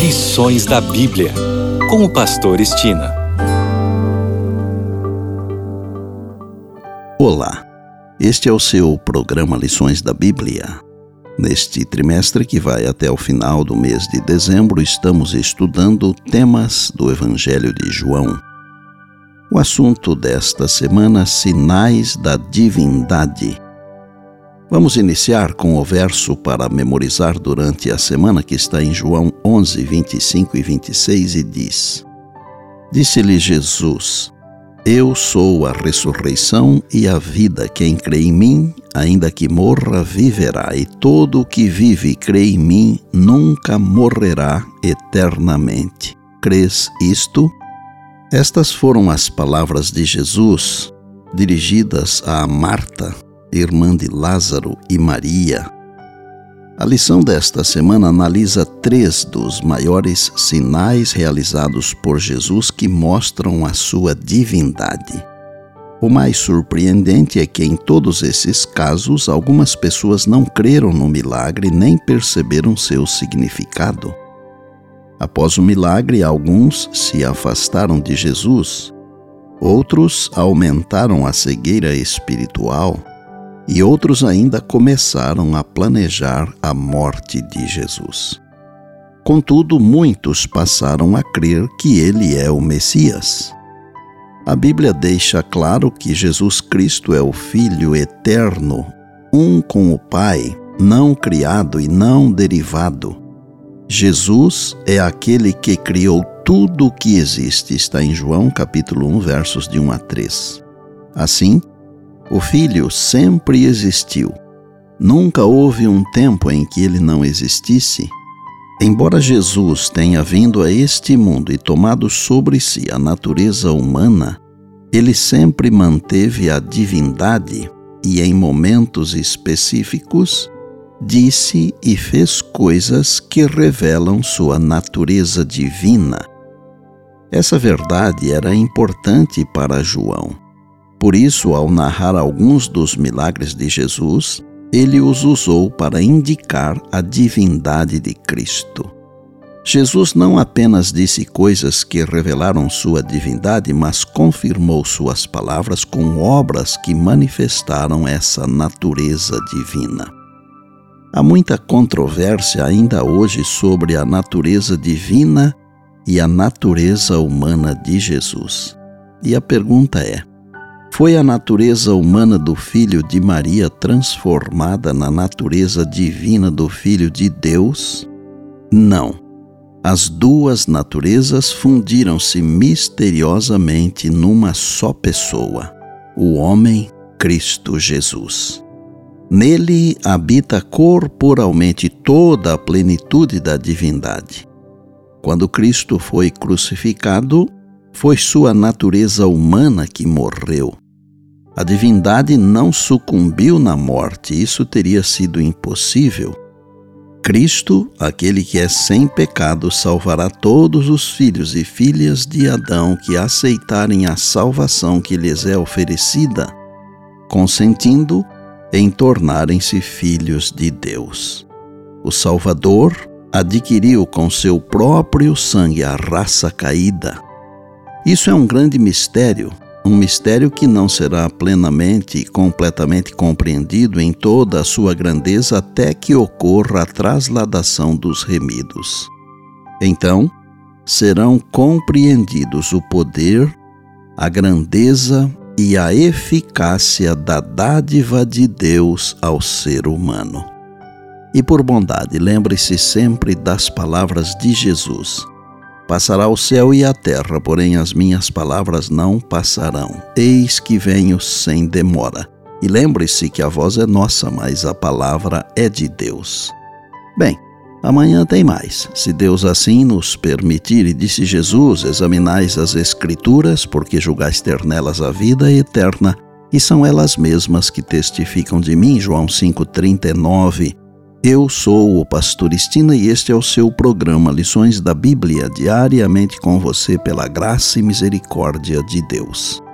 Lições da Bíblia, com o pastor Estina. Olá, este é o seu programa Lições da Bíblia. Neste trimestre que vai até o final do mês de dezembro, estamos estudando temas do Evangelho de João. O assunto desta semana, sinais da divindade. Vamos iniciar com o verso para memorizar durante a semana que está em João 11, 25 e 26 e diz: Disse-lhe Jesus: Eu sou a ressurreição e a vida. Quem crê em mim, ainda que morra, viverá. E todo o que vive e crê em mim nunca morrerá eternamente. Crês isto? Estas foram as palavras de Jesus dirigidas a Marta, irmã de Lázaro, e Maria. A lição desta semana analisa 3 dos maiores sinais realizados por Jesus que mostram a sua divindade. O mais surpreendente é que em todos esses casos, algumas pessoas não creram no milagre nem perceberam seu significado. Após o milagre, alguns se afastaram de Jesus, outros aumentaram a cegueira espiritual, e outros ainda começaram a planejar a morte de Jesus. Contudo, muitos passaram a crer que ele é o Messias. A Bíblia deixa claro que Jesus Cristo é o Filho eterno, um com o Pai, não criado e não derivado. Jesus é aquele que criou tudo o que existe, está em João capítulo 1, versos de 1 a 3. Assim, o Filho sempre existiu. Nunca houve um tempo em que ele não existisse. Embora Jesus tenha vindo a este mundo e tomado sobre si a natureza humana, ele sempre manteve a divindade e, em momentos específicos, disse e fez coisas que revelam sua natureza divina. Essa verdade era importante para João. Por isso, ao narrar alguns dos milagres de Jesus, ele os usou para indicar a divindade de Cristo. Jesus não apenas disse coisas que revelaram sua divindade, mas confirmou suas palavras com obras que manifestaram essa natureza divina. Há muita controvérsia ainda hoje sobre a natureza divina e a natureza humana de Jesus. E a pergunta é: foi a natureza humana do Filho de Maria transformada na natureza divina do Filho de Deus? Não. As duas naturezas fundiram-se misteriosamente numa só pessoa, o homem Cristo Jesus. Nele habita corporalmente toda a plenitude da divindade. Quando Cristo foi crucificado, foi sua natureza humana que morreu. A divindade não sucumbiu na morte, isso teria sido impossível. Cristo, aquele que é sem pecado, salvará todos os filhos e filhas de Adão que aceitarem a salvação que lhes é oferecida, consentindo em tornarem-se filhos de Deus. O Salvador adquiriu com seu próprio sangue a raça caída. Isso é um grande mistério, um mistério que não será plenamente e completamente compreendido em toda a sua grandeza até que ocorra a trasladação dos remidos. Então, serão compreendidos o poder, a grandeza e a eficácia da dádiva de Deus ao ser humano. E por bondade, lembre-se sempre das palavras de Jesus: Passará o céu e a terra, porém as minhas palavras não passarão. Eis que venho sem demora. E lembre-se que a voz é nossa, mas a palavra é de Deus. Bem, amanhã tem mais. Se Deus assim nos permitir, e disse Jesus: Examinais as Escrituras, porque julgais ter nelas a vida eterna, e são elas mesmas que testificam de mim. João 5,39. Eu sou o pastor Estina e este é o seu programa Lições da Bíblia, diariamente com você pela graça e misericórdia de Deus.